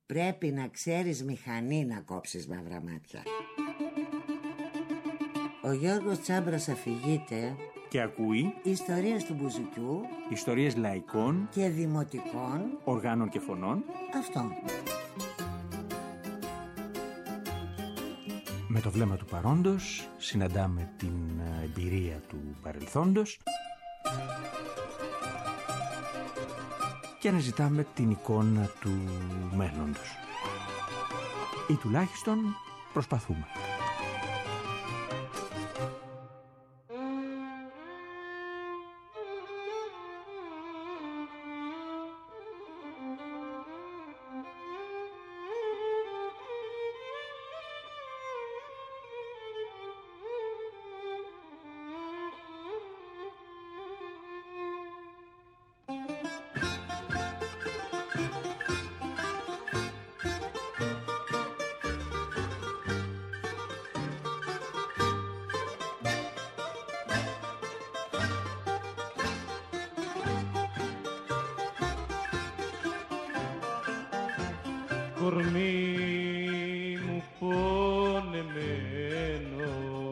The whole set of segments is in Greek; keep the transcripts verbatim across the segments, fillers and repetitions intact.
Πρέπει να ξέρεις μηχανή να κόψεις μαύρα μάτια. Ο Γιώργος Τσάμπρας αφηγείται και ακούει ιστορίες του μπουζουκιού, ιστορίες λαϊκών και δημοτικών οργάνων και φωνών. Αυτό. Με το βλέμμα του παρόντος συναντάμε την εμπειρία του παρελθόντος και αναζητάμε την εικόνα του μέλλοντος. Ή τουλάχιστον προσπαθούμε. Κορμί μου πονεμένο,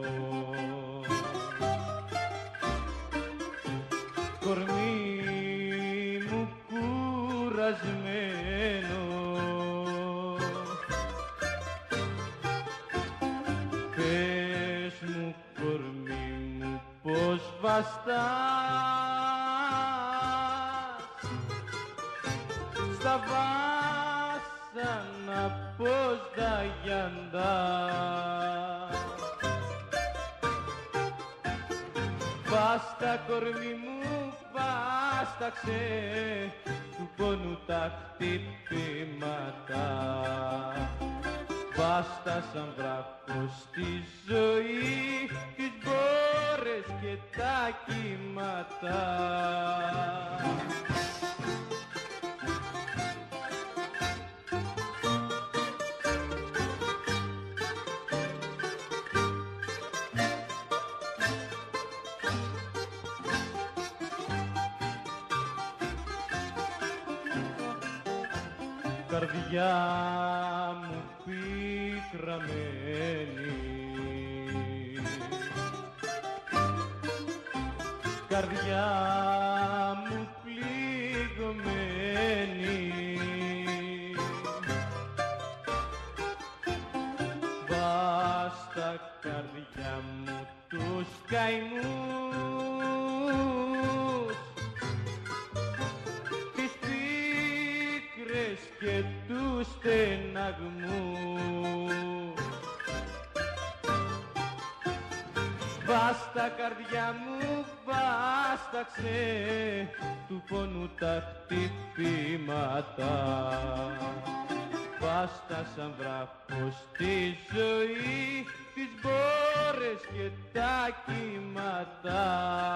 κορμί μου κουρασμένο, πες μου κορμί μου πως βαστάς στα βάσανα πως τα γιαντά. Βάστα κορμί μου, βάσταξε του πόνου τα χτυπήματα. Βάστα σαν βράχος στη ζωή, τις μπόρες και τα κύματα. Καρδιά μου πικραμένη, καρδιά μου πληγωμένη, βάστα καρδιά μου τους καημούς, τις πίκρες και τους στεναγμούς. Βάστα καρδιά μου, βάσταξε του πόνου τα χτυπήματα. Βάστα σαν βράχος στη ζωή, τις μπόρες και τα κύματα.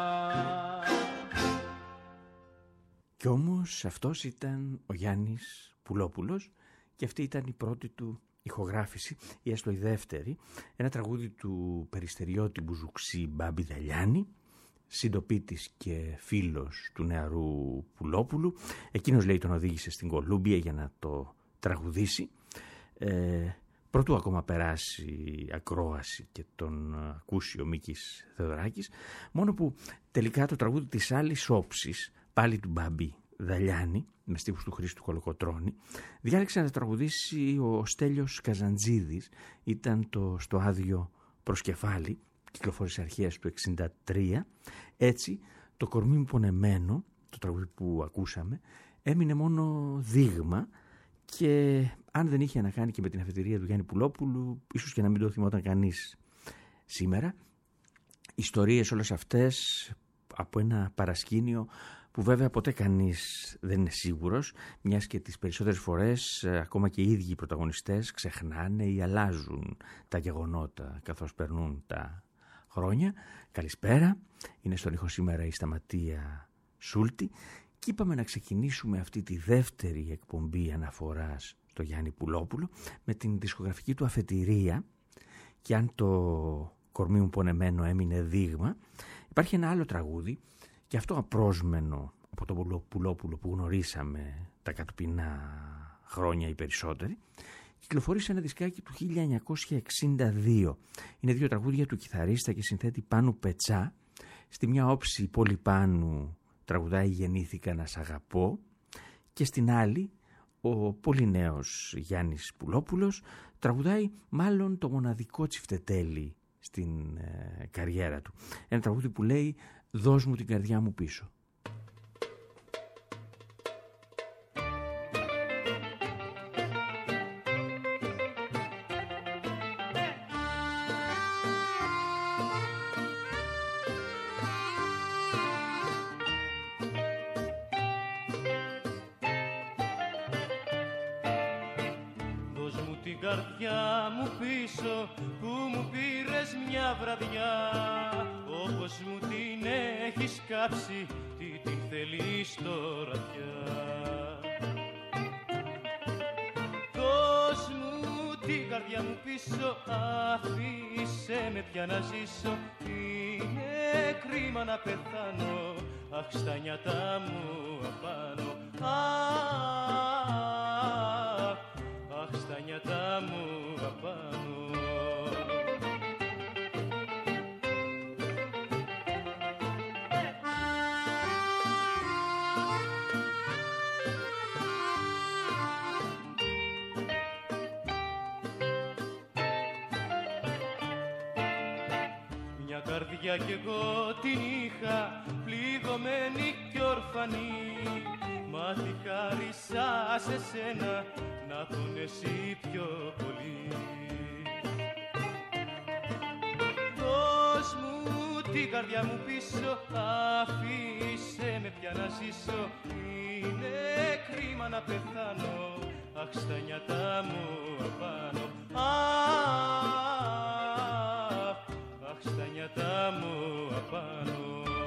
Κι όμως αυτός ήταν ο Γιάννης Πουλόπουλος και αυτή ήταν η πρώτη του ηχογράφηση, ή έστω η δεύτερη, ένα τραγούδι του Περιστεριώτη Μπουζουξή Μπάμπη Δαλιάνη, συντοπίτης και φίλος του νεαρού Πουλόπουλου. Εκείνος, λέει, τον οδήγησε στην Κολούμπια για να το τραγουδήσει. Ε, Πρωτού ακόμα περάσει ακρόαση και τον ακούσει ο Μίκης Θεοδωράκης, μόνο που τελικά το τραγούδι της άλλης όψης, πάλι του Μπάμπη Δαλιάνη, με στίχους του Χρήστου Κολοκοτρώνη, διάλεξε να τραγουδήσει ο Στέλιος Καζαντζίδης. Ήταν το «Στο άδειο προσκεφάλι», κυκλοφόρησε αρχές του εξήντα τρία. Έτσι το «Κορμί μου πονεμένο», το τραγούδι που ακούσαμε, έμεινε μόνο δείγμα, και αν δεν είχε να κάνει και με την αφετηρία του Γιάννη Πουλόπουλου, ίσως και να μην το θυμόταν κανείς σήμερα. Ιστορίες όλες αυτές από ένα παρασκήνιο που βέβαια ποτέ κανείς δεν είναι σίγουρος, μιας και τις περισσότερες φορές ακόμα και οι ίδιοι οι πρωταγωνιστές ξεχνάνε ή αλλάζουν τα γεγονότα καθώς περνούν τα χρόνια. Καλησπέρα, είναι στον ήχο σήμερα η Σταματία Σούλτη και είπαμε να ξεκινήσουμε αυτή τη δεύτερη εκπομπή αναφοράς στο Γιάννη Πουλόπουλο με την δισκογραφική του αφετηρία. Και αν το «Κορμί μου πονεμένο» έμεινε δείγμα, υπάρχει ένα άλλο τραγούδι, και αυτό απρόσμενο από τον Πουλόπουλο που γνωρίσαμε τα κατοπινά χρόνια οι περισσότεροι. Κυκλοφορήσε ένα δισκάκι του χίλια εννιακόσια εξήντα δύο. Είναι δύο τραγούδια του κιθαρίστα και συνθέτη Πάνου Πετσά. Στη μια όψη η Πόλη Πάνου τραγουδάει «Γεννήθηκα να σ' αγαπώ» και στην άλλη ο πολύ νέος Γιάννης Πουλόπουλος τραγουδάει μάλλον το μοναδικό τσιφτετέλι στην ε, καριέρα του. Ένα τραγούδι που λέει «Δώσ' μου την καρδιά μου πίσω». Καρδιά μου πίσω που μου πήρες μια βραδιά, όπως μου την έχεις κάψει, τι την θέλεις τώρα πια. Δώσ' μου την καρδιά μου πίσω, αφήσε με πια να ζήσω, είναι κρίμα να πεθάνω, αχ στα νιάτα μου απάνω. Αχ, στα νιάτα μου απάνω. Μια καρδιά κι εγώ την είχα, πληγωμένη κι ορφανή, μα τι χάρισα σε σένα να πονέσει πιο πολύ. Δώσ' μου την καρδιά μου πίσω, αφήσε με πια να ζήσω, είναι κρίμα να πεθάνω, αχ στα νιάτα μου απάνω. Αχ στα νιάτα μου απάνω.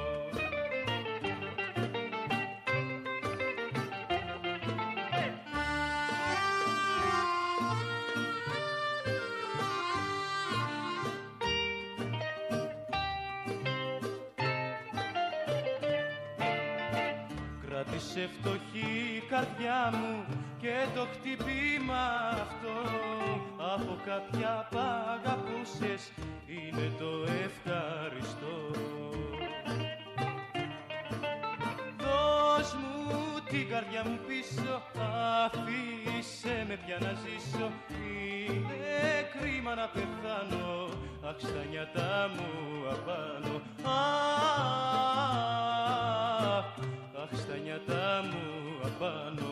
Σε φτωχή καρδιά μου και το χτυπήμα αυτό από κάποια που αγαπούσες είναι το ευχαριστώ. Δώσ' μου την καρδιά μου πίσω, αφήσε με πια να ζήσω, είναι κρίμα να πεθάνω, αχ στα νιάτα μου απάνω. Αχ στα νιάτα μου απάνω.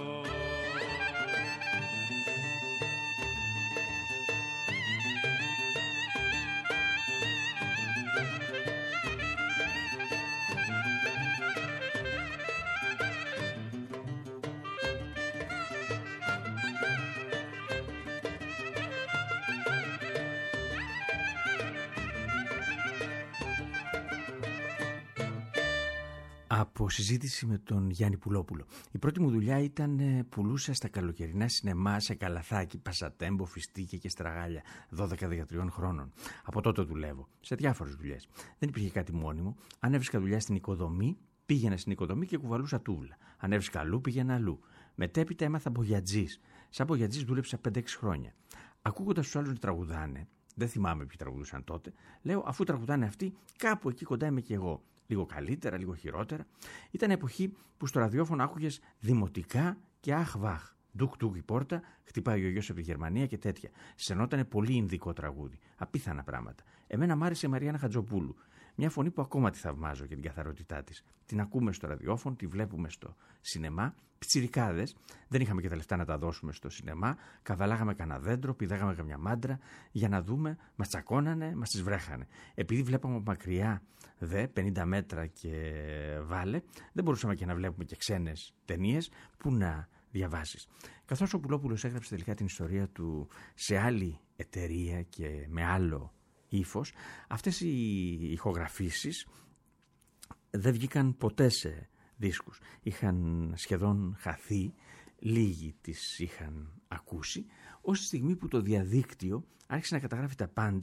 Από συζήτηση με τον Γιάννη Πουλόπουλο. Η πρώτη μου δουλειά ήταν ε, πουλούσα στα καλοκαιρινά σινεμά σε Καλαθάκι, Πασατέμπο, Φιστίκια και Στραγάλια, δώδεκα δεκατρία χρόνων. Από τότε δουλεύω σε διάφορες δουλειές. Δεν υπήρχε κάτι μόνιμο. Αν έβρισκα δουλειά στην οικοδομή, πήγαινα στην οικοδομή και κουβαλούσα τούβλα. Αν έβρισκα αλλού, πήγαινα αλλού. Μετέπειτα έμαθα μπογιατζής. Σαν μπογιατζής δούλεψα πέντε έξι χρόνια. Ακούγοντας τους άλλους να τραγουδάνε, δεν θυμάμαι ποιοι τραγουδούσαν τότε, λέω αφού τραγουδάνε αυτοί, κάπου εκεί κοντά είμαι κι εγώ. Λίγο καλύτερα, λίγο χειρότερα. Ήταν εποχή που στο ραδιόφωνο άκουγες δημοτικά και αχ βαχ. Ντουκ ντουκ η πόρτα, χτυπάει ο γιος από τη Γερμανία και τέτοια. Σενότανε πολύ ινδικό τραγούδι. Απίθανα πράγματα. Εμένα μ' άρεσε η Μαριάννα Χατζοπούλου. Μια φωνή που ακόμα τη θαυμάζω για την καθαρότητά της. Την ακούμε στο ραδιόφωνο, τη βλέπουμε στο σινεμά. Πιτσιρικάδες, δεν είχαμε και τα λεφτά να τα δώσουμε στο σινεμά. Καβαλάγαμε κανένα δέντρο, πηδάγαμε καμιά μάντρα για να δούμε. Μας τσακώνανε, μας τις βρέχανε. Επειδή βλέπαμε μακριά δε, πενήντα μέτρα και βάλε, δεν μπορούσαμε και να βλέπουμε και ξένες ταινίες που να διαβάσεις. Καθώς ο Πουλόπουλος έγραψε τελικά την ιστορία του σε άλλη εταιρεία και με άλλο ύφος, αυτές οι ηχογραφήσεις δεν βγήκαν ποτέ σε δίσκους. Είχαν σχεδόν χαθεί, λίγοι τις είχαν ακούσει, ως τη στιγμή που το διαδίκτυο άρχισε να καταγράφει τα πάντα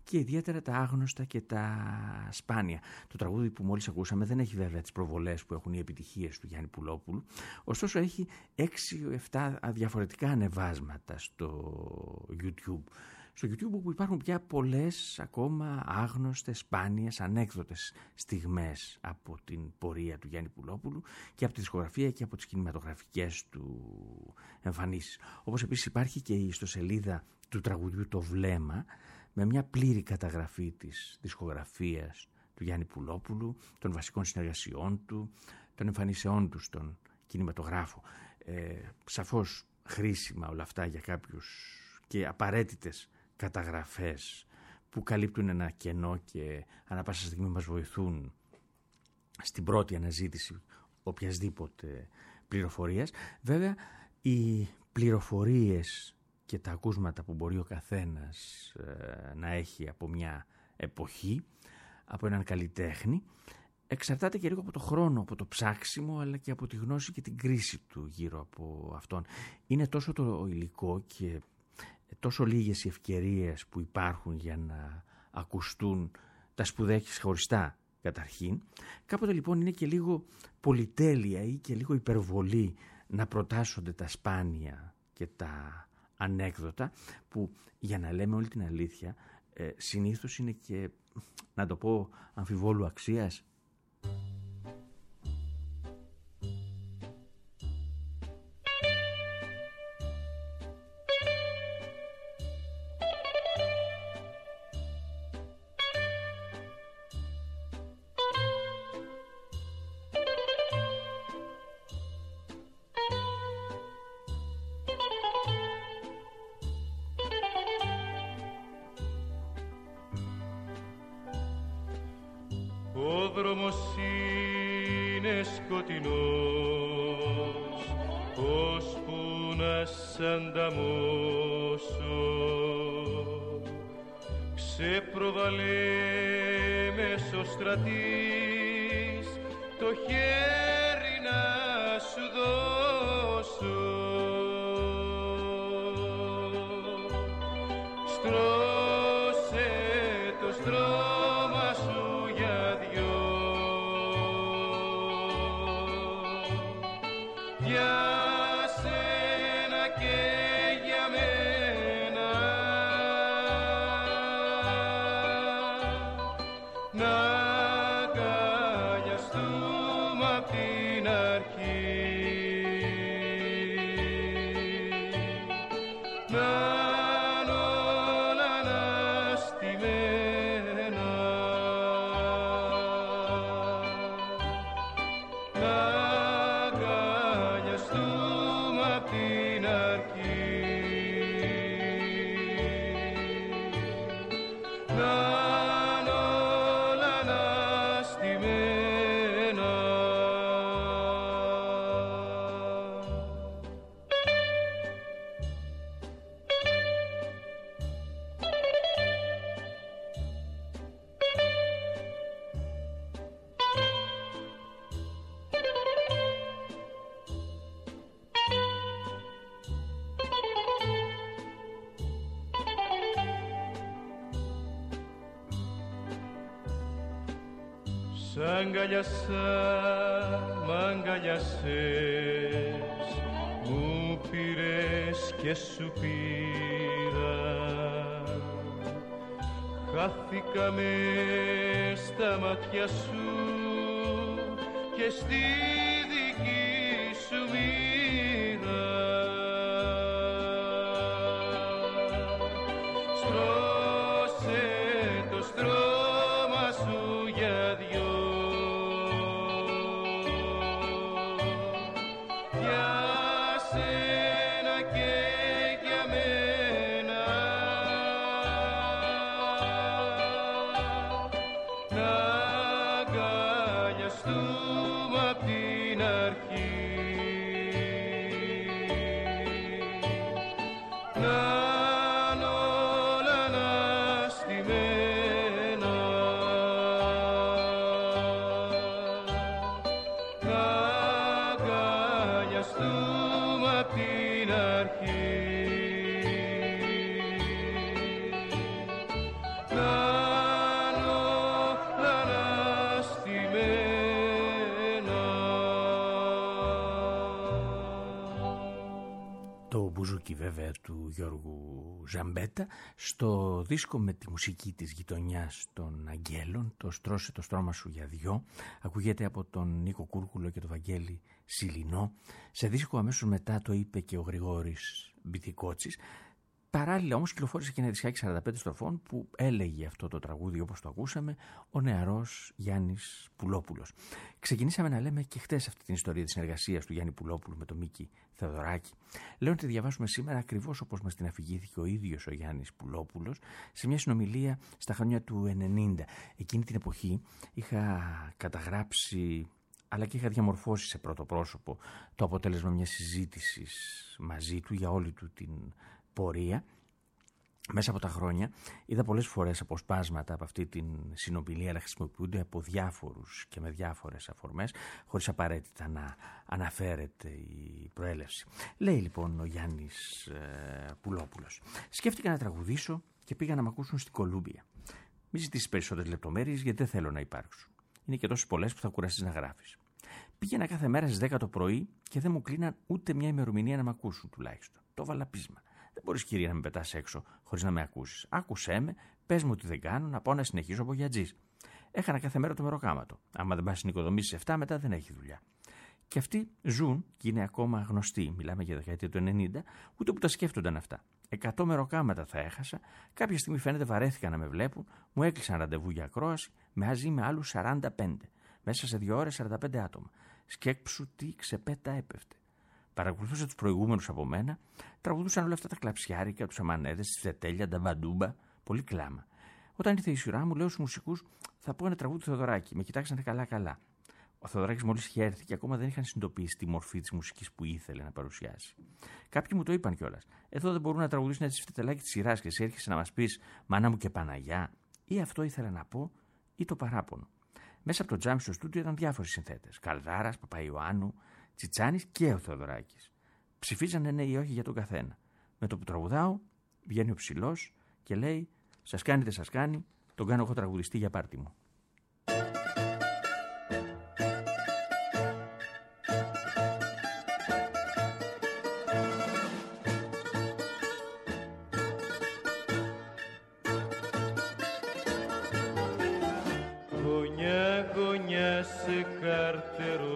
και ιδιαίτερα τα άγνωστα και τα σπάνια. Το τραγούδι που μόλις ακούσαμε δεν έχει βέβαια τις προβολές που έχουν οι επιτυχίες του Γιάννη Πουλόπουλου, ωστόσο έχει έξι εφτά διαφορετικά ανεβάσματα στο YouTube. Στο YouTube όπου υπάρχουν πια πολλές ακόμα άγνωστες, σπάνιες, ανέκδοτες στιγμές από την πορεία του Γιάννη Πουλόπουλου και από τη δισκογραφία και από τις κινηματογραφικές του εμφανίσεις. Όπως επίσης υπάρχει και η ιστοσελίδα του τραγουδιού «Το Βλέμμα» με μια πλήρη καταγραφή της δισκογραφίας του Γιάννη Πουλόπουλου, των βασικών συνεργασιών του, των εμφανίσεών του στον κινηματογράφο. Ε, σαφώς χρήσιμα όλα αυτά για κάποιους και απαραίτητες καταγραφές που καλύπτουν ένα κενό και ανά πάσα στιγμή μας βοηθούν στην πρώτη αναζήτηση οποιασδήποτε πληροφορίας. Βέβαια, οι πληροφορίες και τα ακούσματα που μπορεί ο καθένας ε, να έχει από μια εποχή, από έναν καλλιτέχνη, εξαρτάται και λίγο από το χρόνο, από το ψάξιμο, αλλά και από τη γνώση και την κρίση του γύρω από αυτόν. Είναι τόσο το υλικό και τόσο λίγες οι ευκαιρίες που υπάρχουν για να ακουστούν τα σπουδαία και χωριστά καταρχήν. Κάποτε λοιπόν είναι και λίγο πολυτέλεια ή και λίγο υπερβολή να προτάσσονται τα σπάνια και τα ανέκδοτα που, για να λέμε όλη την αλήθεια, ε, συνήθως είναι και, να το πω, αμφιβόλου αξίας. Ο δρόμος είναι σκοτεινός, ώσπου να σ' ανταμώσω. Ξεπροβαλέ μεσοστρατής, το χέρι να σου δώσω. Στρώσε το στρώμα σου για δυο, για σένα και για μένα, να αγκαλιαστούμε απ' την αρχή, να είναι όλα αναστημένα, να αγκαλιαστούμε απ' την αρχή, να είναι όλα αναστημένα. Σ' αγκαλιάσα, μ' αγκαλιάσες, μου πήρες και σου πήρα. Χάθηκα μες στα μάτια σου και στη δική σου μοίρα. Στρώσε το στρώμα σου για δυο, για σένα και για μένα, να αγκαλιαστούμε απ' την αρχή, να είναι όλα αναστημένα, να αγκαλιαστούμε απ' την αρχή, να τραγούδι βέβαια του Γιώργου Ζαμπέτα, στο δίσκο με τη μουσική της γειτονιάς των Αγγέλων, το «Στρώσε το στρώμα σου για δυο», ακούγεται από τον Νίκο Κούρκουλο και τον Βαγγέλη Σιλινό. Σε δίσκο αμέσως μετά το είπε και ο Γρηγόρης Μπιθικότσης. Παράλληλα όμως κυκλοφόρησε και ένα δισκάκι σαράντα πέντε στροφών που έλεγε αυτό το τραγούδι όπως το ακούσαμε ο νεαρός Γιάννης Πουλόπουλος. Ξεκινήσαμε να λέμε και χτες αυτή την ιστορία της συνεργασίας του Γιάννη Πουλόπουλου με τον Μίκη Θεοδωράκη. Λέω να τη διαβάσουμε σήμερα ακριβώς όπως μας την αφηγήθηκε ο ίδιος ο Γιάννης Πουλόπουλος σε μια συνομιλία στα χρόνια του ενενήντα. Εκείνη την εποχή είχα καταγράψει αλλά και είχα διαμορφώσει σε πρώτο πρόσωπο το αποτέλεσμα μιας συζήτησης μαζί του για όλη του την πορεία. Μέσα από τα χρόνια είδα πολλές φορές αποσπάσματα από αυτή την συνομιλία, αλλά χρησιμοποιούνται από διάφορους και με διάφορες αφορμές, χωρίς απαραίτητα να αναφέρεται η προέλευση. Λέει λοιπόν ο Γιάννης ε, Πουλόπουλος: σκέφτηκα να τραγουδήσω και πήγα να μ' ακούσουν στην Κολούμπια. Μην ζητήσεις περισσότερες λεπτομέρειες γιατί δεν θέλω να υπάρξουν. Είναι και τόσες πολλές που θα κουραστείς να γράφεις. Πήγαινα κάθε μέρα στις δέκα το πρωί και δεν μου κλείναν ούτε μια ημερομηνία να μ' ακούσουν τουλάχιστον. Το βάλα πείσμα. Δεν μπορείς, κυρία, να με πετάς έξω χωρίς να με ακούσεις. Άκουσέ με, πες μου τι δεν κάνω, να πάω να συνεχίσω από γιατζής. Έχανα κάθε μέρα το μεροκάματο. Άμα δεν πας στην οικοδομή στις εφτά, μετά δεν έχει δουλειά. Και αυτοί ζουν και είναι ακόμα γνωστοί. Μιλάμε για δεκαετία του ενενήντα, ούτε που τα σκέφτονταν αυτά. Εκατό μεροκάματα θα έχασα. Κάποια στιγμή φαίνεται βαρέθηκα να με βλέπουν, μου έκλεισαν ραντεβού για ακρόαση μαζί με άλλους σαράντα πέντε. Μέσα σε δύο ώρες σαράντα πέντε άτομα. Σκέψου τι ξεπέτα έπεφτε. Παρακολουθούσα τους προηγούμενους από μένα, τραγουδούσαν όλα αυτά τα κλαψιάρικα, τους αμανέδες, τη Βετέλια, τα Βαντούμπα, πολύ κλάμα. Όταν ήρθε η σειρά μου, λέω στους μουσικούς: θα πω ένα τραγούδι του Θεοδωράκη. Με κοιτάξανε καλά-καλά. Ο Θεοδωράκης μόλις είχε έρθει και ακόμα δεν είχαν συνειδητοποιήσει τη μορφή της μουσικής που ήθελε να παρουσιάσει. Κάποιοι μου το είπαν κιόλας: εδώ δεν μπορούν να τραγουδήσουν έτσι φτετελάκι τη σειρά και εσύ έρχεσαι να μας πεις μάνα μου και Παναγιά. Ή αυτό ήθελα να πω, ή το παράπονο. Μέσα από το τζάμι στο στούντιο ήταν διάφοροι συνθέτες. Καλδάρας, Παπαϊωάννου, Τσιτσάνης και ο Θεοδωράκης. Ψηφίζανε ναι ή όχι για τον καθένα. Με το που τραγουδάω, βγαίνει ο ψηλός και λέει: σας κάνει δεν σας κάνει, τον κάνω εγώ τραγουδιστή για πάρτι μου. Γωνιά, γωνιά σε καρτερό,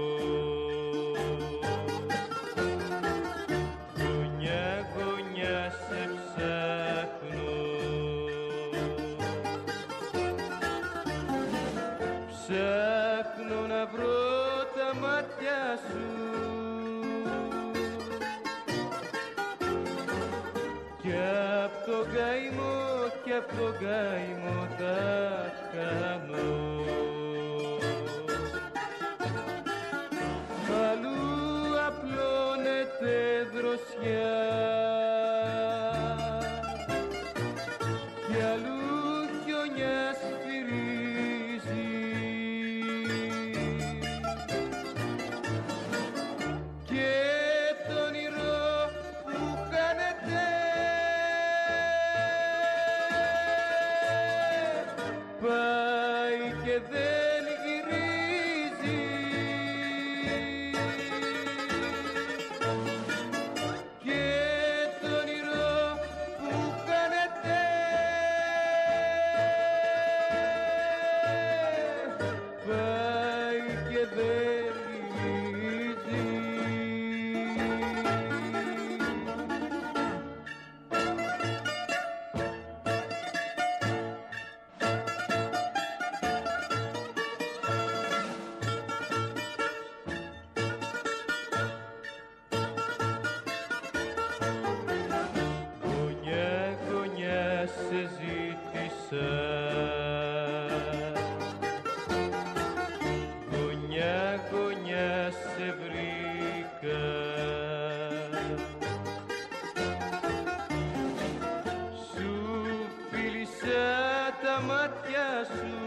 ψάχνω να βρω τα μάτια σου κι απ' τον καημό κι απ' τον καημό τα κάνω. Αλλού απλώνεται δροσιά κι αλλού χιονιά σφυρίζει και το όνειρο που κάνετε πάει και δεν γυρίζει και το όνειρο που κάνετε πάει και δεν γυρίζει. Γωνιά, γωνιά σε ζήτησα, γωνιά, γωνιά σε βρήκα, σου φίλησα τα μάτια σου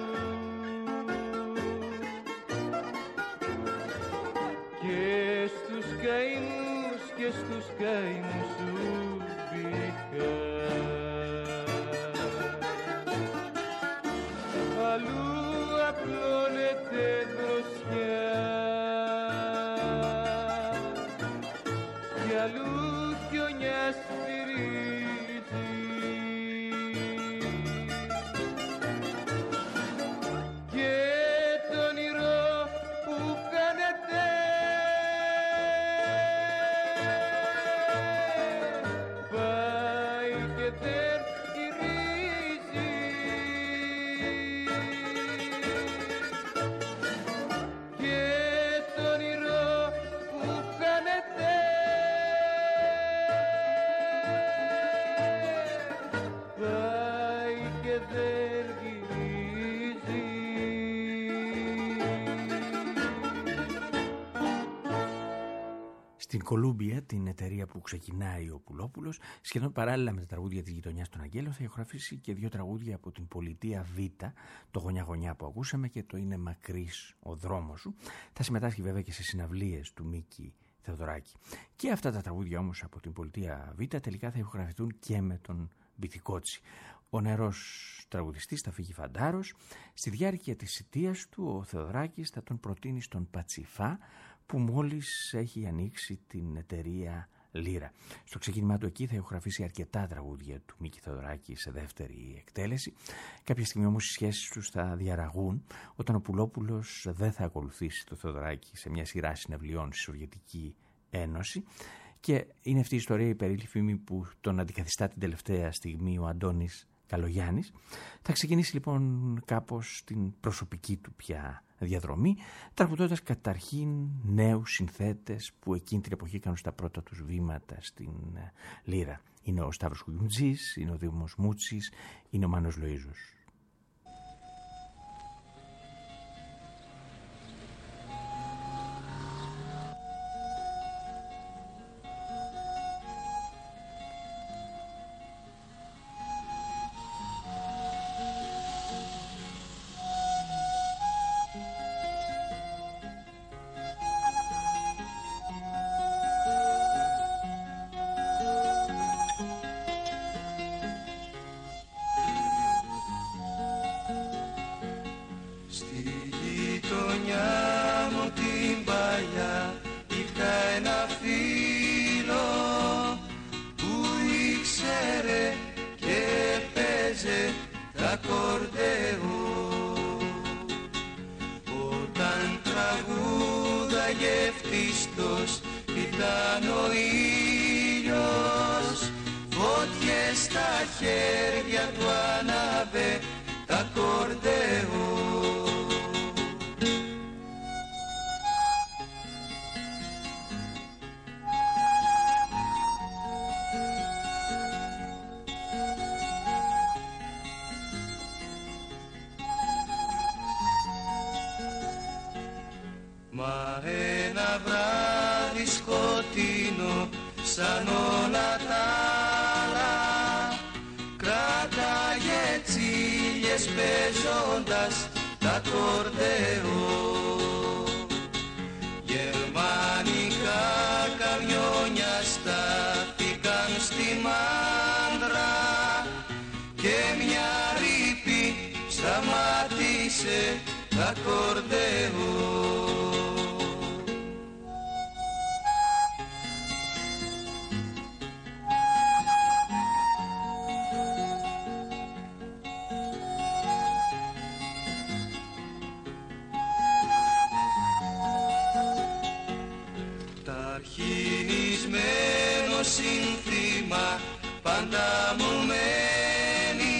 και στους καημούς και στους καημούς σου μπήκα. Αλλού απλώνεται δροσιά κι αλλού χιονιά δεν γυρίζει. Στην Κολούμπια, την εταιρεία που ξεκινάει ο Πουλόπουλος, σχεδόν παράλληλα με τα τραγούδια της γειτονιάς των Αγγέλων, θα ηχογραφήσει και δύο τραγούδια από την πολιτεία Β, το Γωνιά Γωνιά που ακούσαμε και το Είναι μακρύς ο δρόμος σου. Θα συμμετάσχει βέβαια και σε συναυλίες του Μίκη Θεοδωράκη. Και αυτά τα τραγούδια όμως από την πολιτεία Β τελικά θα ηχογραφηθούν και με τον Βυθικότσι. Ο νεαρός τραγουδιστής θα φύγει φαντάρος. Στη διάρκεια της θητείας του ο Θεοδωράκης θα τον προτείνει στον Πατσιφά, που μόλις έχει ανοίξει την εταιρεία Λύρα. Στο ξεκίνημά του εκεί θα ηχογραφήσει αρκετά τραγούδια του Μίκη Θεοδωράκη σε δεύτερη εκτέλεση. Κάποια στιγμή όμως οι σχέσεις τους θα διαραγούν όταν ο Πουλόπουλος δεν θα ακολουθήσει το Θεοδωράκη σε μια σειρά συναυλιών στη Σοβιετική Ένωση. Και είναι αυτή η ιστορία, η περίληφη που τον αντικαθιστά την τελευταία στιγμή ο Αντώνης Καλογιάννης. Θα ξεκινήσει λοιπόν κάπως την προσωπική του πια διαδρομή, τραγουδώντας καταρχήν νέους συνθέτες που εκείνη την εποχή κάνουν στα πρώτα τους βήματα στην Λύρα. Είναι ο Σταύρος Κουγιουμτζής, είναι ο Δήμος Μούτσης, είναι ο Μάνος Λοΐζος. Μα ένα βράδυ σκοτεινό σαν όλα τα άλλα κράταγε τσίλιες παίζοντας τα κορδεό. Γερμανικά καμιόνια στάθηκαν στη μάνδρα και μια ρήπη σταμάτησε τα κορδεό. Αρχινισμένο σύνθημα πάντα μου μένει,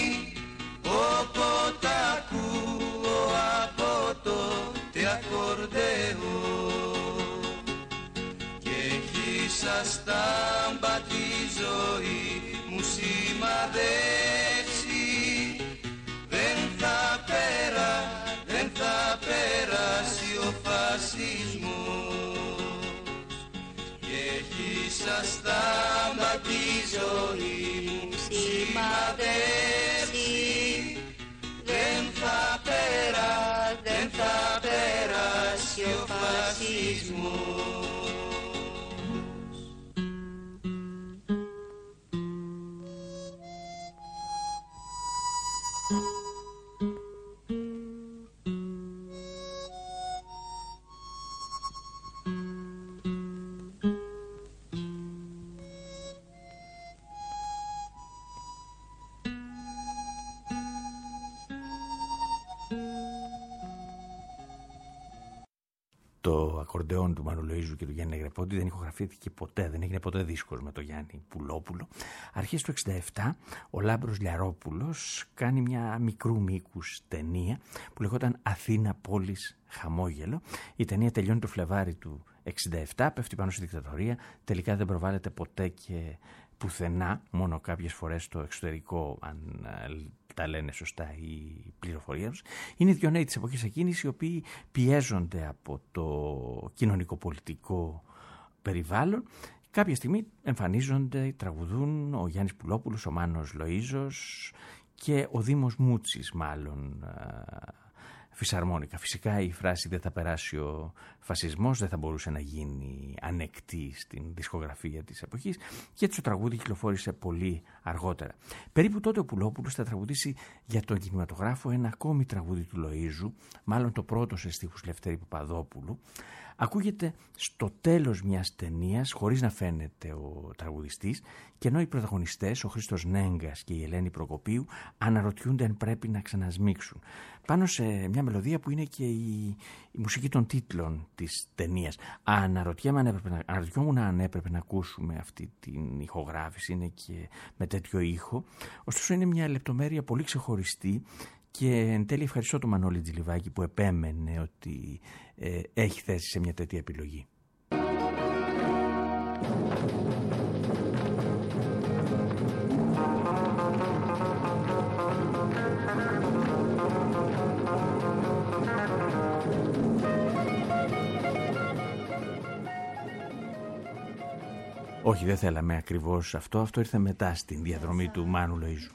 όποτε ακούω από τότε ακορδεό και έχει σαν στάμπα τη ζωή μου σημαδέψει. Δεν θα πέρα, δεν θα περάσει ο φασισμός. Έχει σαν στάμπα τη ζωή μου σημαδέψει. Δεν θα πέρα, δεν θα περάσει ο φασισμός. Το ακορντεόν του Μάνου Λοΐζου και του Γιάννη Νεγρεπόντη δεν ηχογραφήθηκε ποτέ, δεν έγινε ποτέ δίσκος με τον Γιάννη Πουλόπουλο. Αρχές του εξήντα επτά ο Λάμπρος Λιαρόπουλος κάνει μια μικρού μήκους ταινία που λεγόταν Αθήνα πόλης χαμόγελο. Η ταινία τελειώνει το Φλεβάρι του εξήντα επτά, πέφτει πάνω στη δικτατορία, τελικά δεν προβάλλεται ποτέ και πουθενά, μόνο κάποιες φορές στο εξωτερικό αν τα λένε σωστά οι πληροφορίες. Είναι δύο νέοι της εποχής εκείνης οι οποίοι πιέζονται από το κοινωνικοπολιτικό περιβάλλον. Κάποια στιγμή εμφανίζονται, τραγουδούν ο Γιάννης Πουλόπουλος, ο Μάνος Λοΐζος και ο Δήμος Μούτσης μάλλον φυσαρμόνικα. Φυσικά η φράση «δεν θα περάσει ο φασισμός» δεν θα μπορούσε να γίνει ανεκτή στην δισκογραφία της εποχής και έτσι το τραγούδι κυκλοφόρησε πολύ αργότερα. Περίπου τότε ο Πουλόπουλος θα τραγουδήσει για τον κινηματογράφο ένα ακόμη τραγούδι του Λοΐζου, μάλλον το πρώτο σε στίχους Λευτέρη Παπαδόπουλου. Ακούγεται στο τέλος μιας ταινίας, χωρίς να φαίνεται ο τραγουδιστής, και ενώ οι πρωταγωνιστές, ο Χρήστος Νέγκας και η Ελένη Προκοπίου, αναρωτιούνται αν πρέπει να ξανασμίξουν. Πάνω σε μια μελωδία που είναι και η, η μουσική των τίτλων της ταινίας. Αναρωτιόμουν αν έπρεπε, αναρωτιόμουν αν έπρεπε να ακούσουμε αυτή την ηχογράφηση, είναι και με τέτοιο ήχο. Ωστόσο είναι μια λεπτομέρεια πολύ ξεχωριστή. Και εν τέλει ευχαριστώ τον Μανώλη Τζιλιβάκη που επέμενε ότι ε, έχει θέση σε μια τέτοια επιλογή. Όχι, δεν θέλαμε ακριβώς αυτό. Αυτό ήρθε μετά στην διαδρομή του Μάνου Λοΐζου.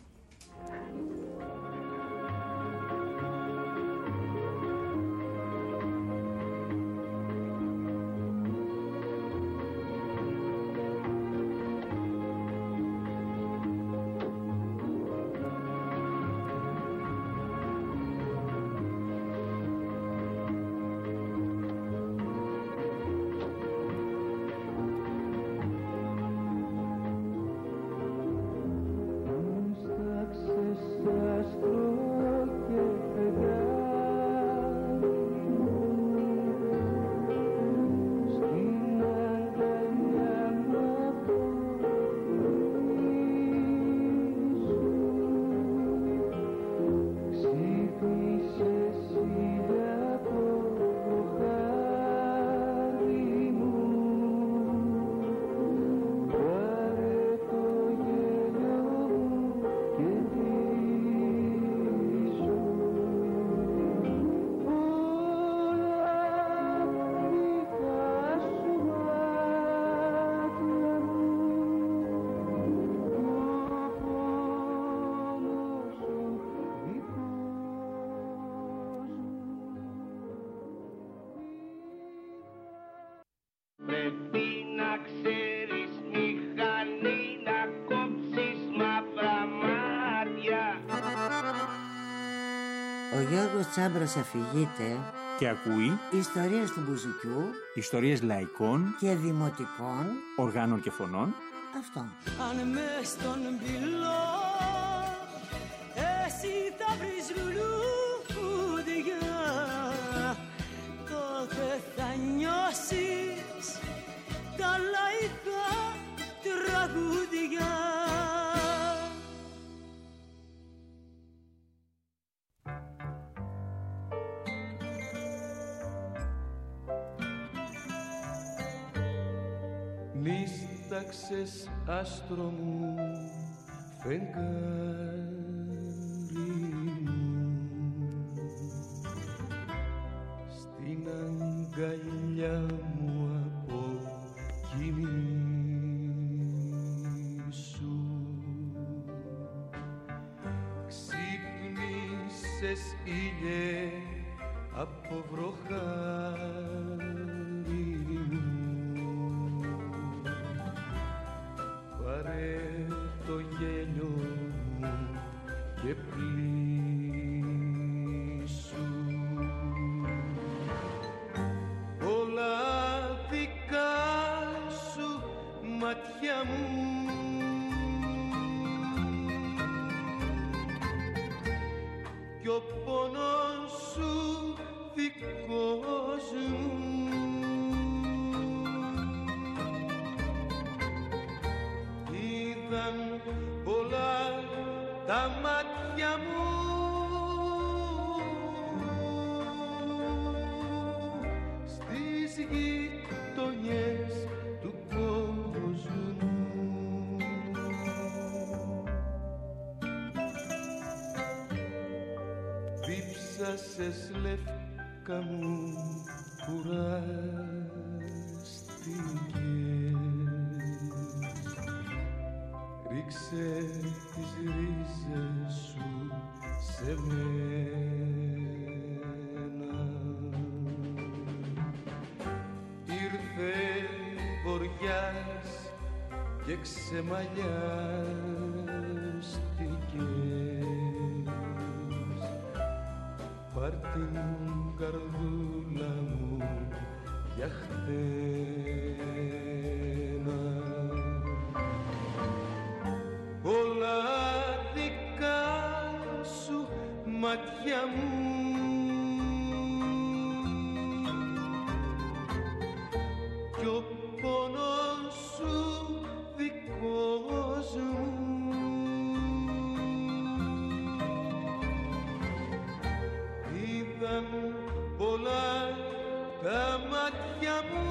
Ο Γιώργος Τσάμπρος αφηγείται και ακούει ιστορίες του μπουζουκιού, ιστορίες λαϊκών και δημοτικών οργάνων και φωνών. Αυτό. Αν μες στον πυλό εσύ θα βρεις λουλούδια, τότε θα νιώσεις τα λαϊκά τραγούδια. Νύσταξες άστρο μου, φεγγάρι μου, στην αγκαλιά μου αποκοιμήσου. Ξύπνησες ήλιε από βροχάρι μου, πάρε το γέλιο μου και πλήσου. Όλα δικά σου μάτια μου, κι ο πόνος σου δικός μου. Είδαν πολλά τα μάτια μου στις γειτονιές του κόσμου. έφτασες λεύκα μου κουράστηκες. Ρίξε τις ρίζες σου σε μένα. Ήρθε βοριάς και ξεμαλιάστηκες. Πάρ' την καρδούλα μου για χτένα. Όλα δικά σου μάτια μου κι ο πόνος σου δικός μου. Είδαν πολλά τα μάτια μου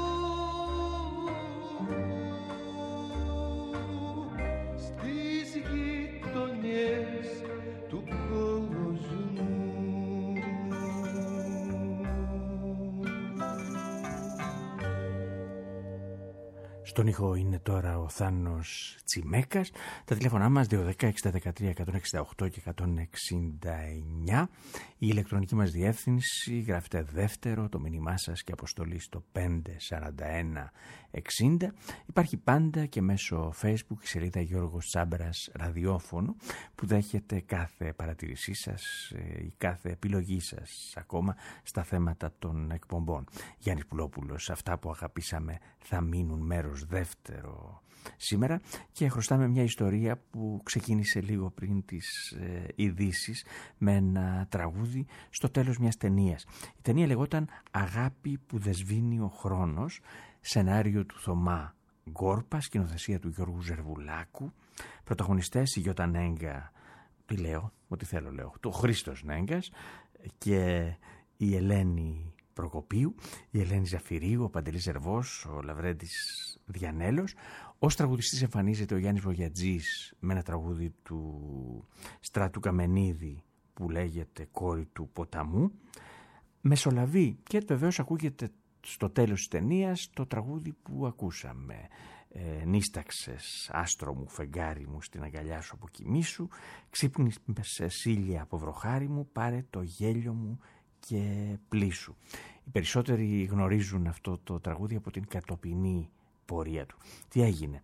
στις γειτονιές του κόσμου. Στον ήχο είναι τώρα ο Θάνος Τσιμέκας. Τα τηλέφωνά μας δύο ένα μηδέν έξι ένα τρία ένα έξι οκτώ και εκατόν εξήντα εννιά. Η ηλεκτρονική μας διεύθυνση, γράφετε δεύτερο το μήνυμά σας και αποστολή στο πέντε σαράντα ένα εξήντα. Υπάρχει πάντα και μέσω Facebook η σελίδα Γιώργος Τσάμπρας ραδιόφωνο, που δέχεται κάθε παρατηρήσή σας ή κάθε επιλογή σας ακόμα στα θέματα των εκπομπών. Γιάννης Πουλόπουλος, αυτά που αγαπήσαμε θα μείνουν μέρος δεύτερο σήμερα, και χρωστάμε μια ιστορία που ξεκίνησε λίγο πριν τις ε, ειδήσεις με ένα τραγούδι στο τέλος μιας ταινίας. Η ταινία λεγόταν «Αγάπη που δεν σβήνει ο χρόνος», σενάριο του Θωμά Γκόρπα, σκηνοθεσία του Γιώργου Ζερβουλάκου, πρωταγωνιστές η Γιώτα Νέγκα, τι λέω, ό,τι θέλω λέω, το Χρήστος Νέγκας και η Ελένη Προκοπίου, η Ελένη Ζαφυρίου, ο Παντελής Ζερβός, ο Λαβρέντης Διανέλος. Ως τραγουδιστής εμφανίζεται ο Γιάννης Βογιατζής με ένα τραγούδι του Στράτου Καμενίδη που λέγεται «Κόρη του ποταμού». Μεσολαβεί και βεβαίως ακούγεται στο τέλος της ταινίας το τραγούδι που ακούσαμε. Ε, «Νίσταξες άστρο μου, φεγγάρι μου, στην αγκαλιά σου από κοιμήσου, ξύπνησες ήλια από βροχάρι μου, πάρε το γέλιο μου και πλήσου». Οι περισσότεροι γνωρίζουν αυτό το τραγούδι από την κατοπινή πορεία του. Τι έγινε?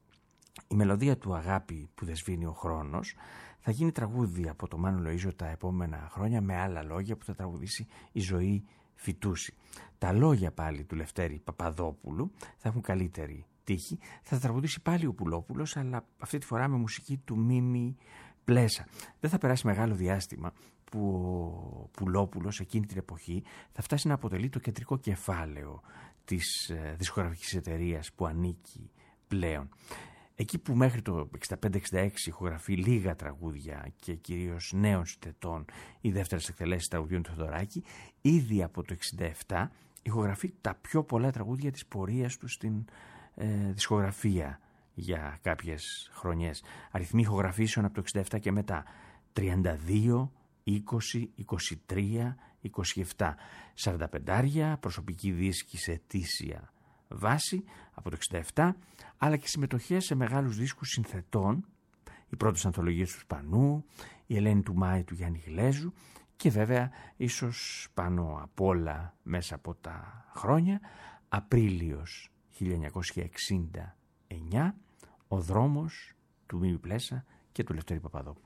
Η μελωδία του «Αγάπη που δεν σβήνει ο χρόνος» θα γίνει τραγούδι από το Μάνο Λοΐζο τα επόμενα χρόνια με άλλα λόγια που θα τραγουδήσει η Ζωή Φυτούση. Τα λόγια πάλι του Λευτέρη Παπαδόπουλου θα έχουν καλύτερη τύχη. Θα τραγουδήσει πάλι ο Πουλόπουλος, αλλά αυτή τη φορά με μουσική του Μίμη Πλέσα. Δεν θα περάσει μεγάλο διάστημα που ο Πουλόπουλος εκείνη την εποχή θα φτάσει να αποτελεί το κεντρικό κεφάλαιο της ε, δισκογραφικής εταιρείας που ανήκει πλέον. Εκεί που μέχρι το εξήντα πέντε εξήντα έξι ηχογραφεί λίγα τραγούδια και κυρίως νέων συνθετών οι δεύτερες εκτελέσεις τραγουδιών του Θεοδωράκη, ήδη από το εξήντα επτά ηχογραφεί τα πιο πολλά τραγούδια της πορείας του στην ε, δισκογραφία για κάποιες χρονιές. Αριθμοί ηχογραφήσεων από το εξήντα επτά και μετά: τριάντα δύο, είκοσι, είκοσι τρία, είκοσι επτά, σαράντα πέντε προσωπική δίσκη σε ετήσια βάση από το εξήντα επτά, αλλά και συμμετοχές σε μεγάλους δίσκους συνθετών, οι πρώτες ανθολογίες του Σπανού, η Ελένη του Μάη του Γιάννη Γλέζου, και βέβαια ίσως πάνω απ' όλα μέσα από τα χρόνια, Απρίλιος χίλια εννιακόσια εξήντα εννιά, ο δρόμος του Μίμη Πλέσα και του Λευτέρη Παπαδόπουλου.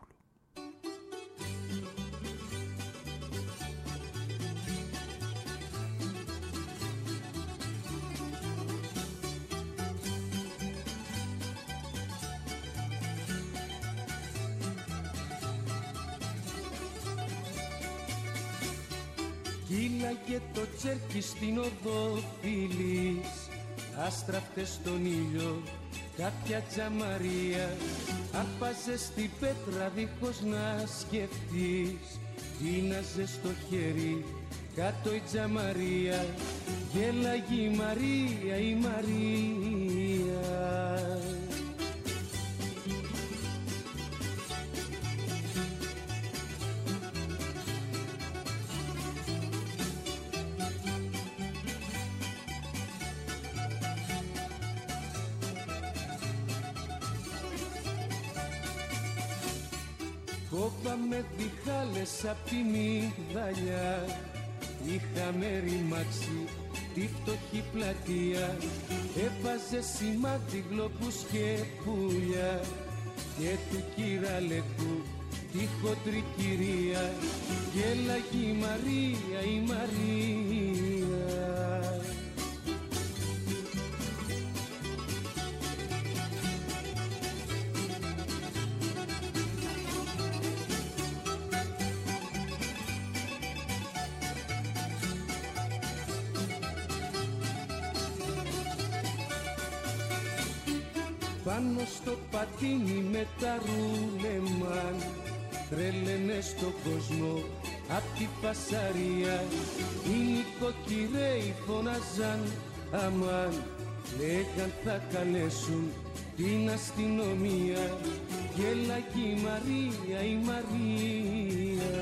Κύλαγε το τσέρκι στην οδό φίλης, άστραφτε στον ήλιο κάποια τζαμαρία. Άρπαζε στην πέτρα δίχως να σκεφτείς, δίναζε στο χέρι κάτω η τζαμαρία. Γέλαγε η Μαρία, η Μαρία. Κόπαμε διχάλες απ' τη μυγδαλιά, είχαμε ρημάξει τη φτωχή πλατεία. Έβαζε σημάδι γλοπούς και πουλιά και του κυραλεκού τη χοντρή κυρία. Γέλαγε η Μαρία, η Μαρία. Πάνω στο πατίνι με τα ρούλεμαν τρέλαινε στον κόσμο απ' τη φασαρία. Οι νοικοκυρέοι φωνάζαν αμάν, λέγαν θα καλέσουν την αστυνομία. Γέλαγε η Μαρία, η Μαρία.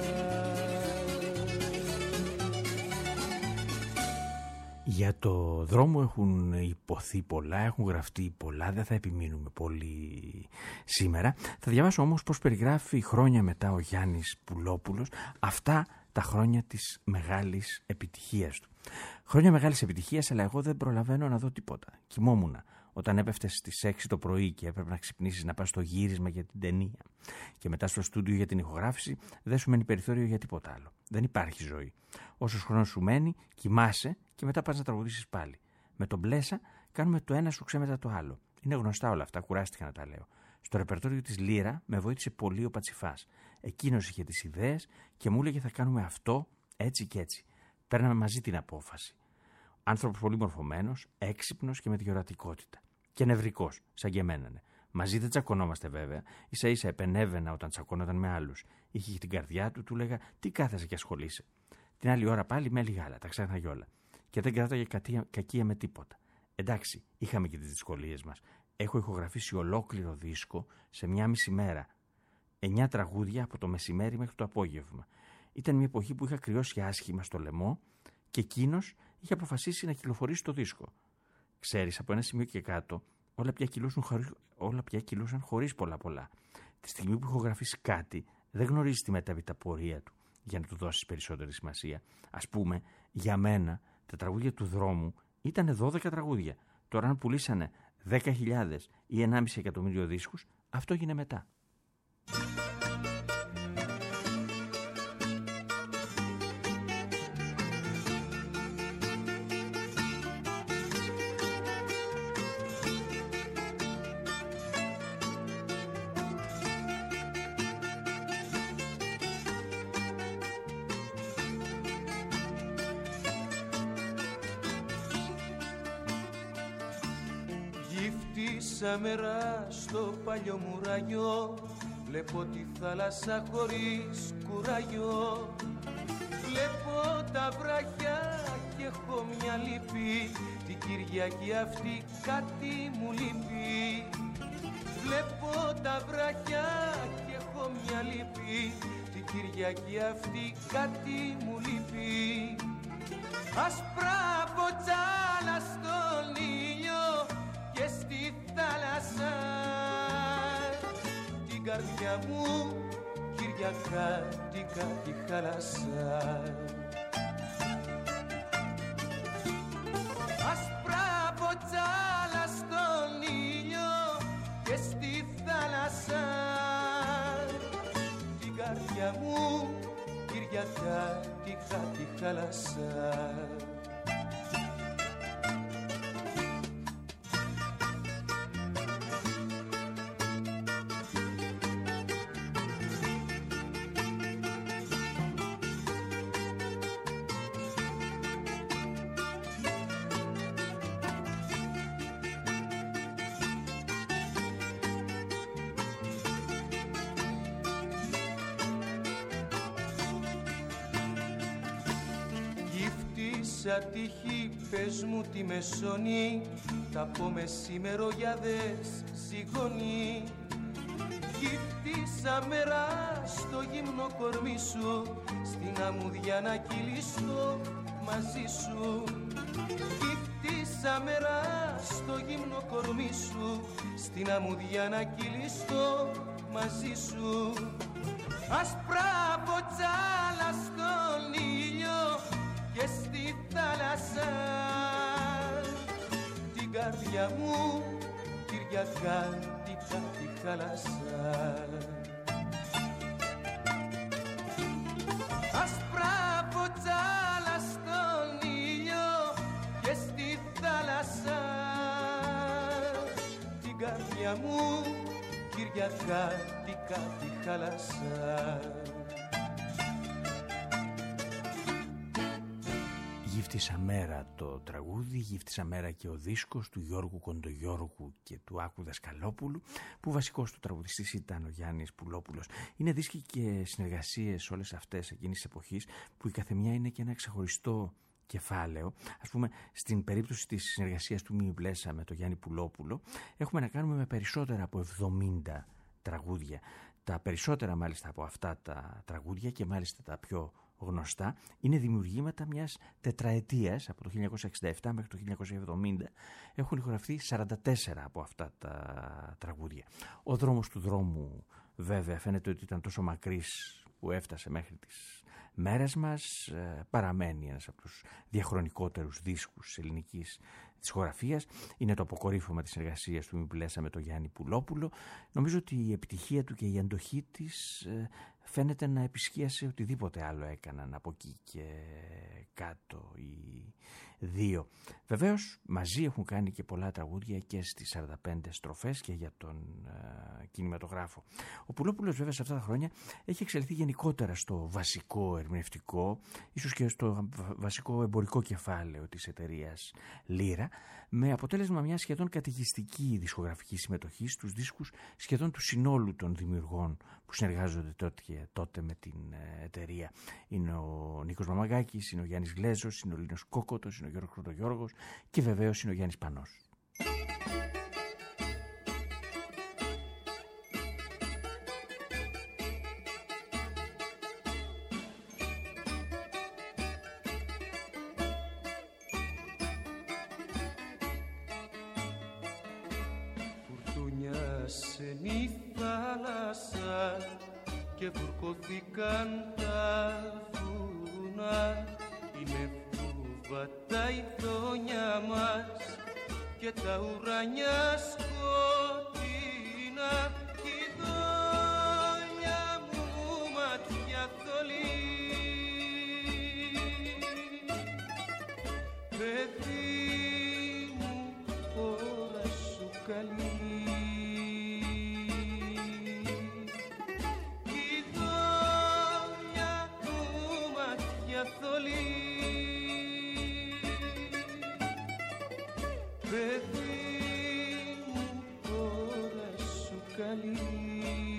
Για το δρόμο έχουν υποθεί πολλά, έχουν γραφτεί πολλά, δεν θα επιμείνουμε πολύ σήμερα. Θα διαβάσω όμως πώς περιγράφει χρόνια μετά ο Γιάννης Πουλόπουλος αυτά τα χρόνια της μεγάλης επιτυχίας του. Χρόνια μεγάλης επιτυχίας, αλλά εγώ δεν προλαβαίνω να δω τίποτα. Κοιμόμουνα όταν έπεφτε στις έξι το πρωί και έπρεπε να ξυπνήσεις να πας στο γύρισμα για την ταινία. Και μετά στο στούντιο για την ηχογράφηση δεν σου μένει περιθώριο για τίποτα άλλο. Δεν υπάρχει ζωή. Όσος χρόνος σου μένει, κοιμάσαι και μετά πας να τραγουδήσεις πάλι. Με τον Μπλέσα κάνουμε το ένα σουξέ μετά το άλλο. Είναι γνωστά όλα αυτά, κουράστηκα να τα λέω. Στο ρεπερτόριο της Λύρα με βοήθησε πολύ ο Πατσιφάς. Εκείνος είχε τις ιδέες και μου έλεγε θα κάνουμε αυτό έτσι και έτσι. Παίρναμε μαζί την απόφαση. Άνθρωπος πολύ μορφωμένος, έξυπνος και με διορατικότητα. Και νευρικός, σαν και εμένα. Μαζί δεν τσακωνόμαστε βέβαια. Ίσα ίσα επενέβαινα όταν τσακωνόταν με άλλους. Είχε και την καρδιά του, του λέγα τι κάθεσαι και ασχολείσαι. Την άλλη ώρα πάλι με έλεγε άλλα, τα ξέχνα κιόλα. Και δεν κράταγε κακία με τίποτα. Εντάξει, είχαμε και τις δυσκολίες μας. Έχω ηχογραφήσει ολόκληρο δίσκο σε μια μισή μέρα. Εννιά τραγούδια από το μεσημέρι μέχρι το απόγευμα. Ήταν μια εποχή που είχα κρυώσει άσχημα στο λαιμό και εκείνος είχε αποφασίσει να κυκλοφορήσει το δίσκο. Ξέρεις, από ένα σημείο και κάτω, όλα πια κυλούσαν, χωρί... όλα πια κυλούσαν χωρίς πολλά πολλά. Τη στιγμή που ηχογραφήσει κάτι, δεν γνωρίζεις τη μετέπειτα πορεία του για να του δώσεις περισσότερη σημασία. Ας πούμε, για μένα, τα τραγούδια του δρόμου ήταν δώδεκα τραγούδια. Τώρα, αν πουλήσανε δέκα χιλιάδες ή ενάμιση εκατομμύριο δίσκους, αυτό έγινε μετά. Γύφτησα μέρα στο παλιό μουράγιο, βλέπω τη θάλασσα χωρίς κουράγιο. Βλέπω τα βράχια και έχω μια λύπη, την Κυριακή αυτή κάτι μου λείπει. Βλέπω τα βράχια και έχω μια λύπη, την Κυριακή αυτή κάτι μου λείπει. Άσπρα ποτσάλα στον ήλιο και στη θάλασσα, την καρδιά μου Κυριακάτικα τη χάλασα. Άσπρα ποτσάλα στον ήλιο και στη θάλασσα, την καρδιά μου Κυριακάτικα τη χάλασα. Σαν τύχη πες μου τη μεσονή, τα πω μεσημερογιάδες σιγώνει. Γύφτησα μέρα στο γύμνο κορμί σου, στην αμμουδιά να κυλήσω μαζί σου. Γύφτησα μέρα στο γύμνο κορμί σου, στην αμμουδιά να κυλήσω μαζί μαζί σου. Άσπρα ποτσάλα στον ήλιο και στη θάλασσα. Την καρδιά μου κυριακάτικα τη χάλασα. Άσπρα ποτσάλα στον ήλιο και στη θάλασσα. Την καρδιά μου κυριακάτικα τη χάλασα. Γύφτισα μέρα το τραγούδι, γύφτισα μέρα και ο δίσκος του Γιώργου Κοντογιώργου και του Άκου Δασκαλόπουλου, που βασικός του τραγουδιστής ήταν ο Γιάννης Πουλόπουλος. Είναι δίσκοι και συνεργασίες όλες αυτές εκείνης της εποχής, που η καθεμιά είναι και ένα ξεχωριστό κεφάλαιο. Ας πούμε, στην περίπτωση της συνεργασίας του Μη Μπλέσα με τον Γιάννη Πουλόπουλο, έχουμε να κάνουμε με περισσότερα από εβδομήντα τραγούδια. Τα περισσότερα μάλιστα από αυτά τα τραγούδια, και μάλιστα τα πιο γνωστά, είναι δημιουργήματα μιας τετραετίας, από το χίλια εννιακόσια εξήντα επτά μέχρι το χίλια εννιακόσια εβδομήντα. Έχουν ηχογραφεί σαράντα τέσσερα από αυτά τα τραγούδια. Ο δρόμος του δρόμου, βέβαια, φαίνεται ότι ήταν τόσο μακρύς που έφτασε μέχρι τις μέρες μας. Παραμένει ένας από τους διαχρονικότερους δίσκους της ελληνικής δισκογραφίας. Είναι το αποκορύφωμα της εργασίας του Μη Μπλέσα με τον Γιάννη Πουλόπουλο. Νομίζω ότι η επιτυχία του και η αντοχή της φαίνεται να επισκίασε οτιδήποτε άλλο έκαναν από εκεί και κάτω οι δύο. Βεβαίως μαζί έχουν κάνει και πολλά τραγούδια και στις σαράντα πέντε στροφές και για τον ε, κινηματογράφο. Ο Πουλόπουλος βέβαια σε αυτά τα χρόνια έχει εξελιχθεί γενικότερα στο βασικό ερμηνευτικό, ίσως και στο βασικό εμπορικό κεφάλαιο της εταιρείας Λύρα, με αποτέλεσμα μια σχεδόν καταιγιστική δισκογραφική συμμετοχή στους δίσκους σχεδόν του συνόλου των δημιουργών που συνεργάζονται τότε, τότε με την εταιρεία. Είναι ο Νίκος Μαμαγκάκης, είναι ο Γιάννης Γλέζος, είναι ο Λίνος Κόκοτος, είναι ο Γιώργος Κοντογιώργος και βεβαίως είναι ο Γιάννης Πανός. Φουρτούνιασε η θάλασσα και βουρκωθήκαν τα βουνά. Είναι φούβα τα ειδόνια μας και τα ουρανιά σκοτεινά. Κι η δόλια μου μάτια θολή, παιδί μου ώρα σου καλή. Παιδί μου ώρα σου καλή.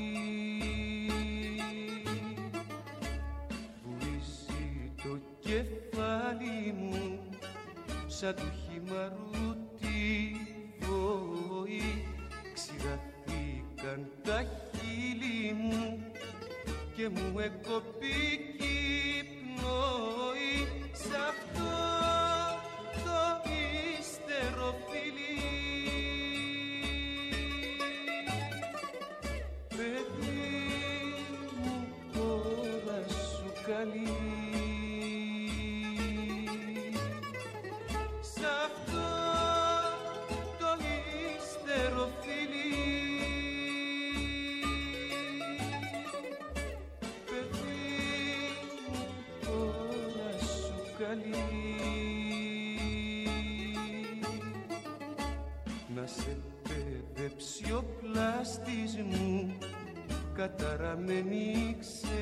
Βουήσει το κεφάλι μου σαν του χυμαρού τη βοή. Ξηραθήκαν τα χείλη μου και μου εκοπεί κι η πνοή. Σ' αυτό το ύστερο φιλί, παιδί μου ώρα σου καλή. Σ' αυτό το ύστερο φιλί, παιδί μου ώρα σου καλή. Να σε παιδέψει ο πλάστης μου καταραμένη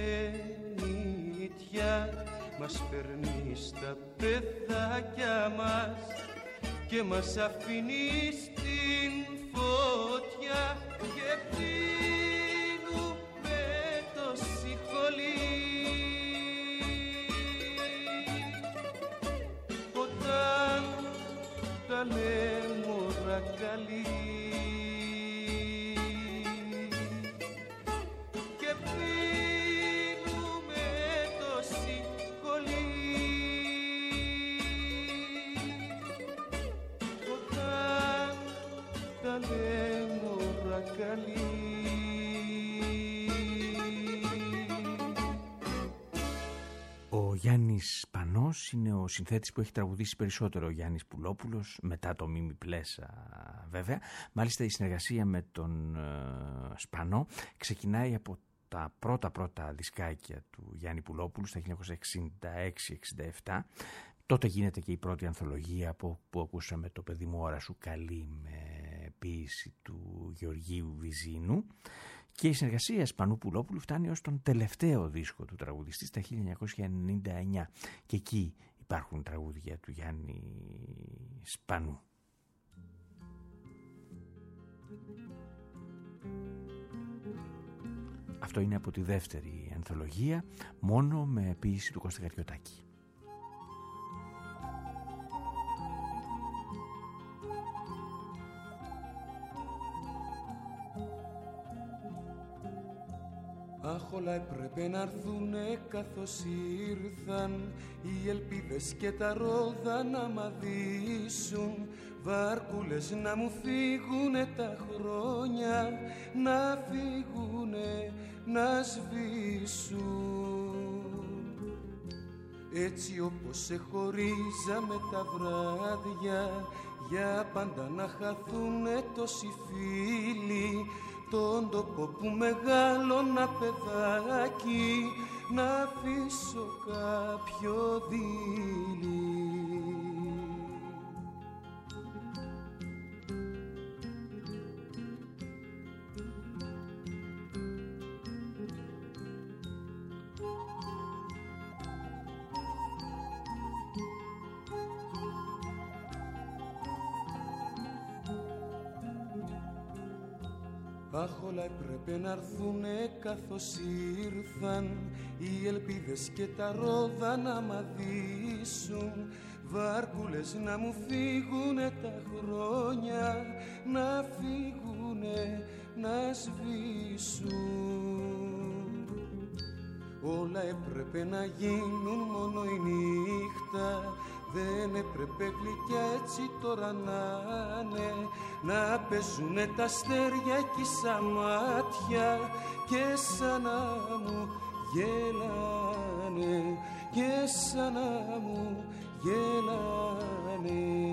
ξενιτιά. Μας παίρνει στα παιδάκια μας και μας αφήνει στην φωτιά. Και πίνουμε το σιχολί όταν τα λέμε ώρα καλή. Και πίνουμε το σιχολί όταν τα Γιάννης Σπανός είναι ο συνθέτης που έχει τραγουδήσει περισσότερο ο Γιάννης Πουλόπουλος, μετά το Μίμη Πλέσα βέβαια. Μάλιστα η συνεργασία με τον ε, Σπανό ξεκινάει από τα πρώτα πρώτα δισκάκια του Γιάννη Πουλόπουλου στα χίλια εννιακόσια εξήντα έξι εξήντα επτά. Τότε γίνεται και η πρώτη ανθολογία που, που ακούσαμε, το παιδί μου ώρα σου καλή, με ποίηση του Γεωργίου Βυζίνου. Και η συνεργασία Σπανού Πουλόπουλου φτάνει ως τον τελευταίο δίσκο του τραγουδιστή στα χίλια εννιακόσια ενενήντα εννιά. Και εκεί υπάρχουν τραγούδια του Γιάννη Σπανού. Αυτό είναι από τη δεύτερη ανθολογία, μόνο με ποίηση του Κώστα Καριωτάκη. Αχ, όλα έπρεπε να έρθουνε καθώς ήρθαν οι ελπίδες και τα ρόδα να μαδίσουν, βάρκουλες να μου φύγουνε τα χρόνια, να φύγουνε, να σβήσουν. Έτσι όπως σε χωρίζαμε τα βράδια, για πάντα να χαθούνε τόσοι φίλοι, τον τόπο που μεγάλωνα παιδάκι, να αφήσω κάποιο δείλι. Αχ, όλα έπρεπε να έρθουνε καθώς ήρθαν οι ελπίδες και τα ρόδα να μαδίσουν, βάρκουλες να μου φύγουνε τα χρόνια, να φύγουνε, να σβήσουν. Όλα έπρεπε να γίνουν μόνο η νύχτα, δεν έπρεπε γλυκιά έτσι τώρα να'ναι, να παίζουνε τα αστέρια κι σαν μάτια και σαν να μου γελάνε, και σαν να μου γελάνε.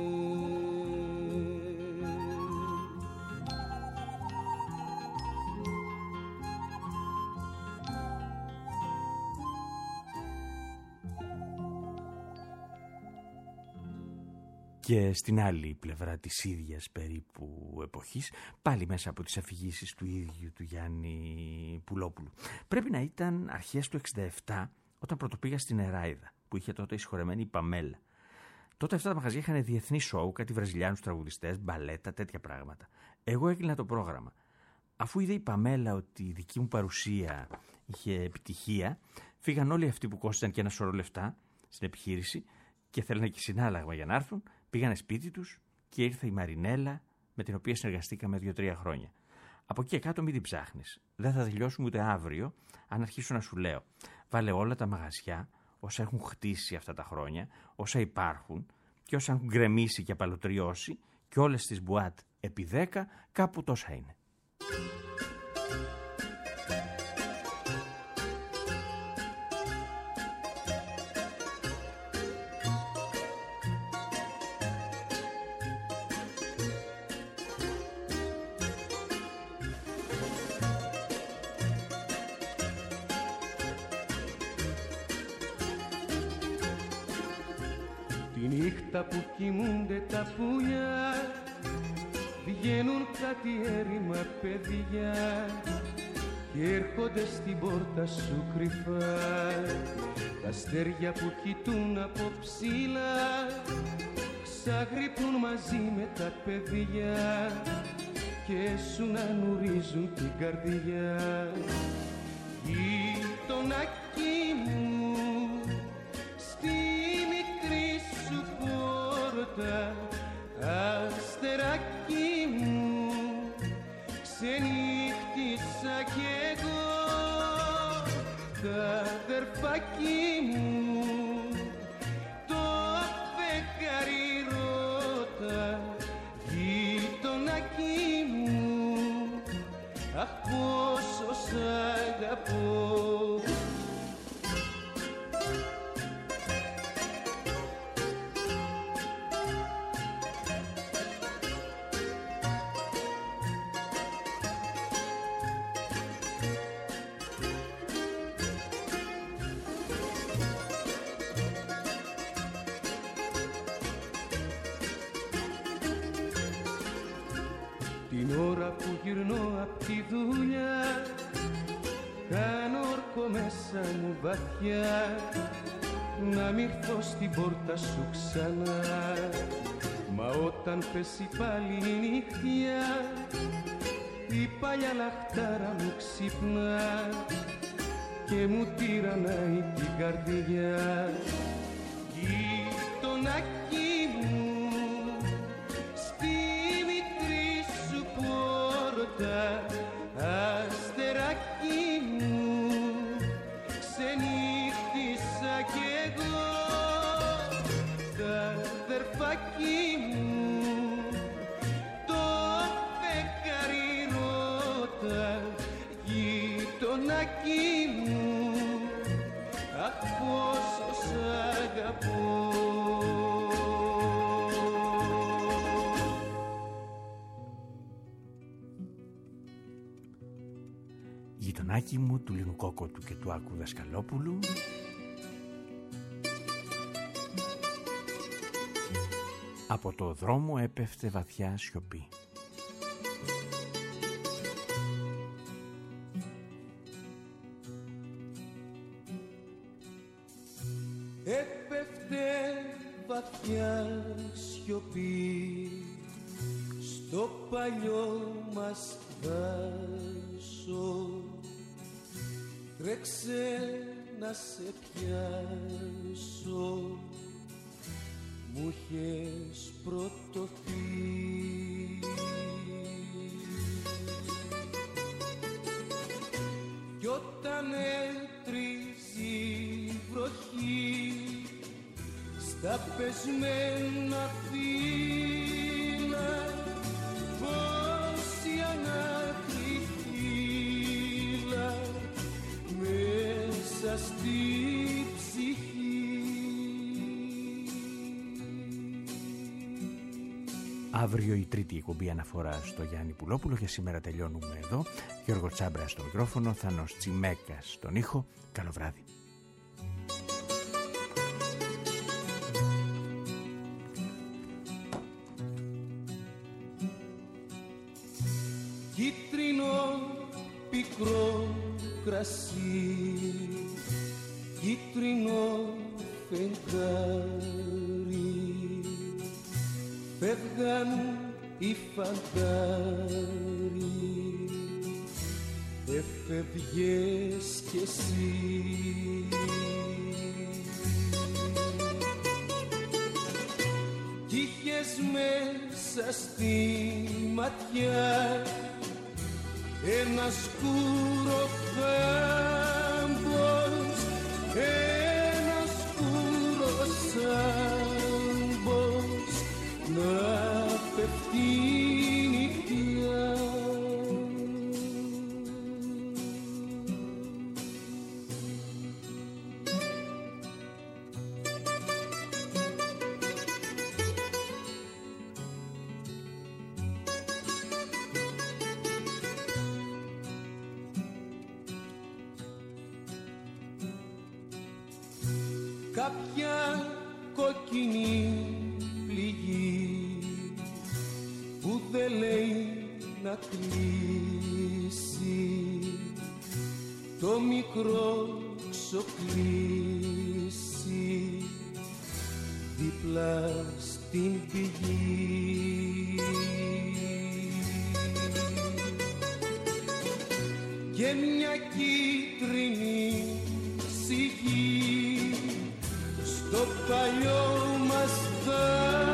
Και στην άλλη πλευρά της ίδιας περίπου εποχής, πάλι μέσα από τις αφηγήσεις του ίδιου του Γιάννη Πουλόπουλου. Πρέπει να ήταν αρχές του εξήντα επτά, όταν πρωτοπήγα στην Εράιδα, που είχε τότε εισχωρεμένη η Παμέλα. Τότε αυτά τα μαγαζιά είχαν διεθνή σοου, κάτι βραζιλιάνους τραγουδιστές, μπαλέτα, τέτοια πράγματα. Εγώ έκλεινα το πρόγραμμα. Αφού είδε η Παμέλα ότι η δική μου παρουσία είχε επιτυχία, φύγαν όλοι αυτοί που κόστησαν και ένα σωρό λεφτά στην επιχείρηση και θέλανε και συνάλλαγμα για να έρθουν. Πήγανε σπίτι τους και ήρθε η Μαρινέλα, με την οποία συνεργαστήκαμε δύο-τρία χρόνια. Από εκεί κάτω μην την ψάχνεις. Δεν θα τελειώσουμε ούτε αύριο, αν αρχίσω να σου λέω. Βάλε όλα τα μαγαζιά, όσα έχουν χτίσει αυτά τα χρόνια, όσα υπάρχουν και όσα έχουν γκρεμίσει και απαλωτριώσει, και όλες τις μπουάτ επί δέκα, κάπου τόσα είναι. Τη νύχτα που κοιμούνται τα πουλιά, βγαίνουν κάτι έρημα παιδιά και έρχονται στην πόρτα σου κρυφά. Τα αστέρια που κοιτούν από ψηλά ξαγρυπνούν μαζί με τα παιδιά και σου να νουρίζουν την καρδιά. Γειτονάκι μου, στη μικρή σου πόρτα, αστεράκι μου, ξενύχτησα κι εγώ. Τα αδερφάκι μου, το φεγγάρι ρώτα, γειτονάκι μου, αχ πόσο σ' αγαπώ. δουλειά, κάνω όρκο μέσα μου βαθιά, να μ' ήρθω στην πόρτα σου ξανά. Μα όταν πέσει πάλι η νύχτια, η παλιά λαχτάρα μου ξυπνά και μου τυραννάει την καρδιά. Γειτονάκι μου, στη μικρή σου πόρτα, αστεράκι μου, ξενύχτησα κι εγώ. Τα αδερφάκι μου, το φεγγάρι ρώτα, γειτονάκι μου, αχ πόσο σ' αγαπώ. Γειτονάκι μου του Λίνου Κόκοτου και του Άκου Δασκαλόπουλου. Από το δρόμο έπεφτε βαθιά σιωπή. Έπεφτε βαθιά σιωπή στο παλιό μας δάσο. Τρέξε να σε πιάσω, μου είχες πρωτοθεί. Κι όταν έτριζει η βροχή στα πεσμένα φύλλα, πόση ανάκρη φύλλα μέσα στη ψυχή. Αύριο η τρίτη εκπομπή αναφορά στο Γιάννη Πουλόπουλο. Για σήμερα τελειώνουμε εδώ. Γιώργο Τσάμπρα στο μικρόφωνο, Θανός Τσιμέκας στον ήχο. Καλό βράδυ. Κίτρινο πικρό κρασί, κίτρινο φεγγάρι, φεύγαν οι φαντάροι, έφευγες κι εσύ. Κι είχες μέσα στη ματιά ένα σκούρο θάμπος, ένα σκούρο σάμπος να πέφτει νυχτιά. Κάποια κόκκινη πληγή που δεν λέει να κλείσει, το μικρό ξοκλήσει δίπλα στην πηγή. Και μια κίτρινη ψυχή στο παλιό μας δάσος.